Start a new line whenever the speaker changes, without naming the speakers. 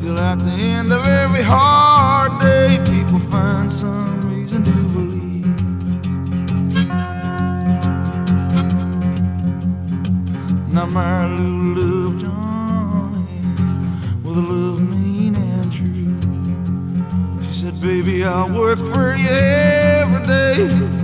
till at the end of every hard day, people find some reason to believe. Now my little love Johnny, with a love mean and true, she said, baby, I'll work for you every day.